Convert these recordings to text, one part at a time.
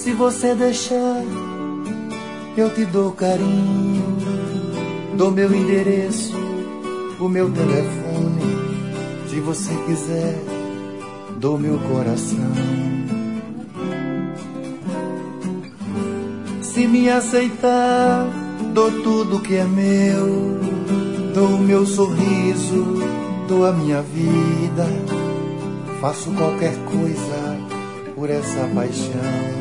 Se você deixar, eu te dou carinho, dou meu endereço, o meu telefone. Se você quiser, dou meu coração. Se me aceitar, dou tudo que é meu, dou o meu sorriso, dou a minha vida. Faço qualquer coisa por essa paixão.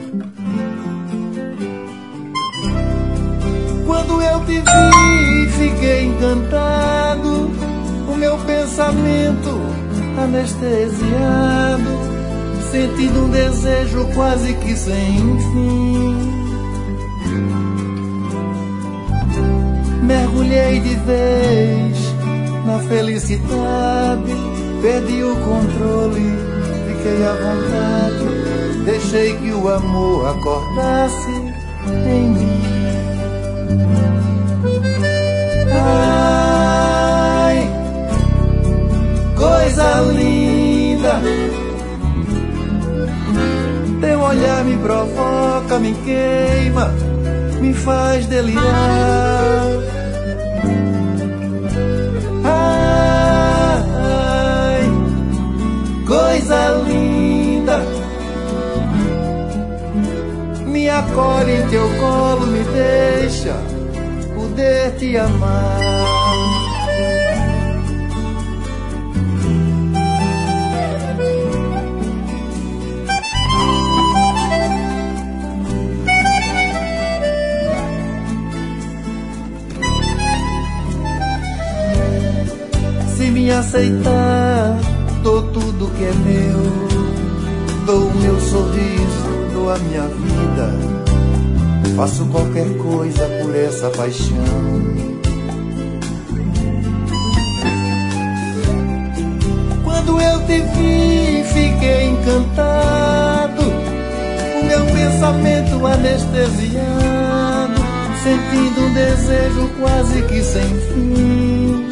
Quando eu te vi, fiquei encantado, o meu pensamento anestesiado, sentindo um desejo quase que sem fim. Mergulhei de vez na felicidade, perdi o controle, fiquei à vontade, deixei que o amor acordasse em mim. Ai, coisa linda, teu olhar me provoca, me queima, me faz delirar. Ai, coisa linda, me acolhe em teu colo, me deixa poder te amar. Se me aceitar, dou tudo que é meu, dou o meu sorriso, dou a minha vida. Faço qualquer coisa por essa paixão. Quando eu te vi, fiquei encantado, o meu pensamento anestesiado, sentindo um desejo quase que sem fim.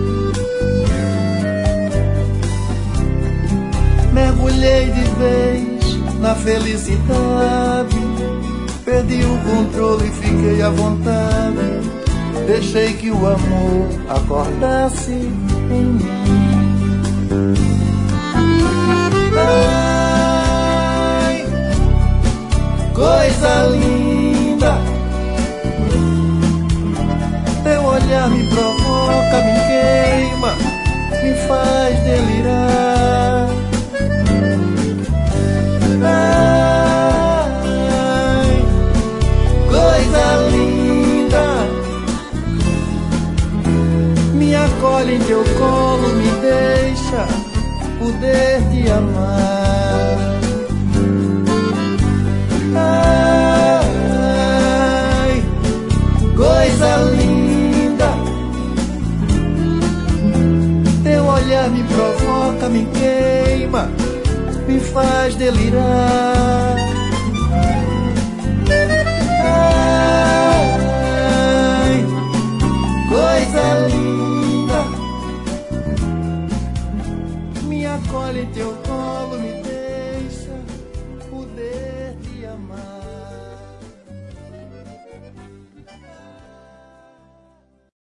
Mergulhei de vez na felicidade, perdi o controle e fiquei à vontade, deixei que o amor acordasse em mim. Ai, coisa linda, teu olhar me provoca, me queima, me faz delirar. Ai, coisa linda, me acolhe em teu colo, me deixa poder te amar. Ai, coisa linda, teu olhar me provoca, me queima, me faz delirar. Ai, coisa linda, me acolhe em teu colo, me